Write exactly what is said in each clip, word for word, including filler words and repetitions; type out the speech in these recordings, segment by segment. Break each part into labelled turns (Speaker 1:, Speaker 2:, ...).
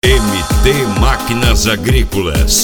Speaker 1: M T Máquinas Agrícolas.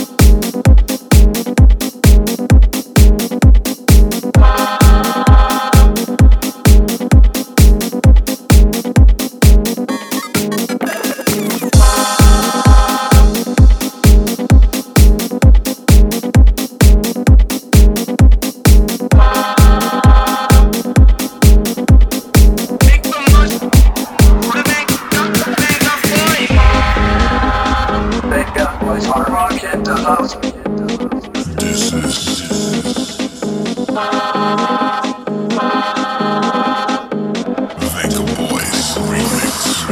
Speaker 2: This is Venga Boys Remix.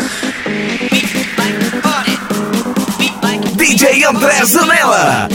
Speaker 3: D J André Zanella.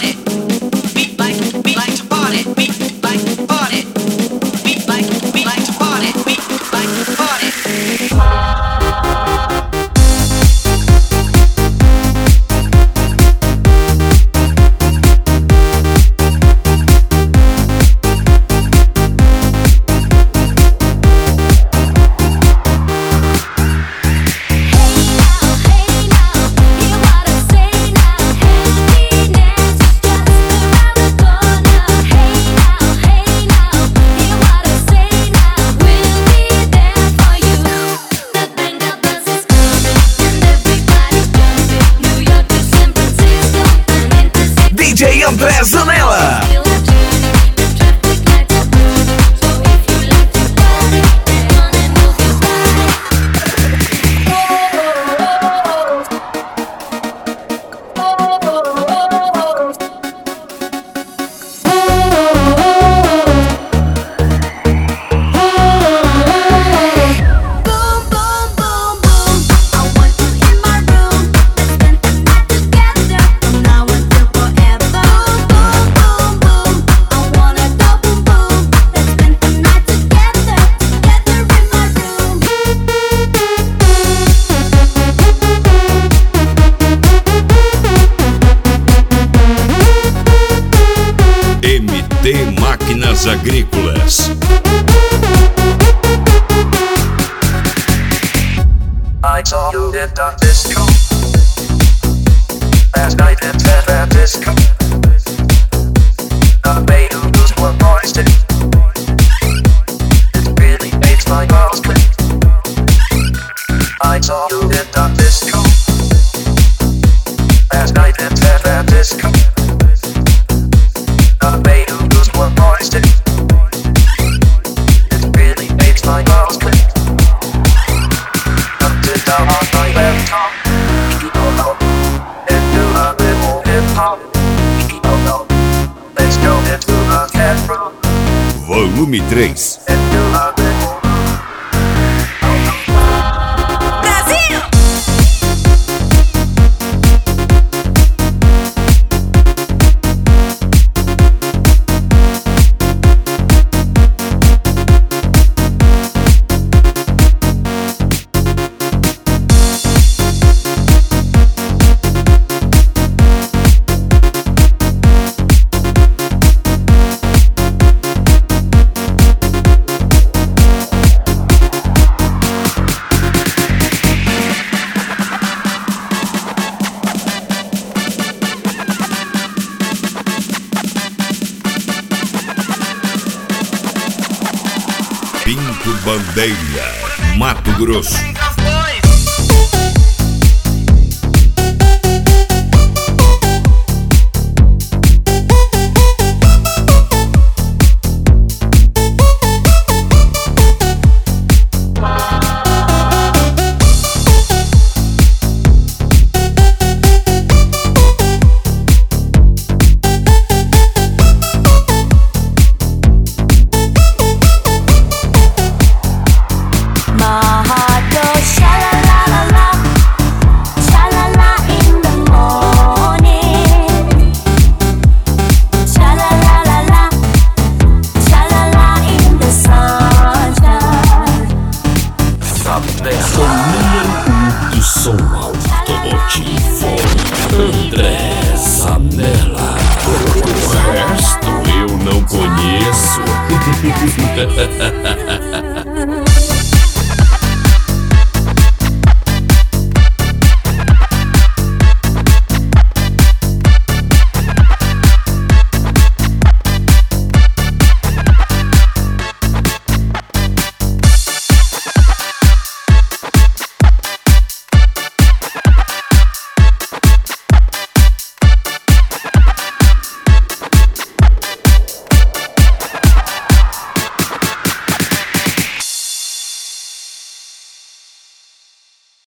Speaker 3: D J André Zanella.
Speaker 1: M T Máquinas Agrícolas.
Speaker 4: I saw you at the disco last night at San Francisco. The Beatles were boys. It really makes my balls click. I saw you at the disco last night at San Francisco. The Beatles were boys. It really makes my balls click. Sit down on my laptop, and do a little hip-hop. Let's go into the camera
Speaker 1: Volume três.
Speaker 4: and do a little
Speaker 5: Brasil!
Speaker 1: Pinto Bandeira, Mato Grosso.
Speaker 5: My heart goes
Speaker 1: O resto eu não conheço.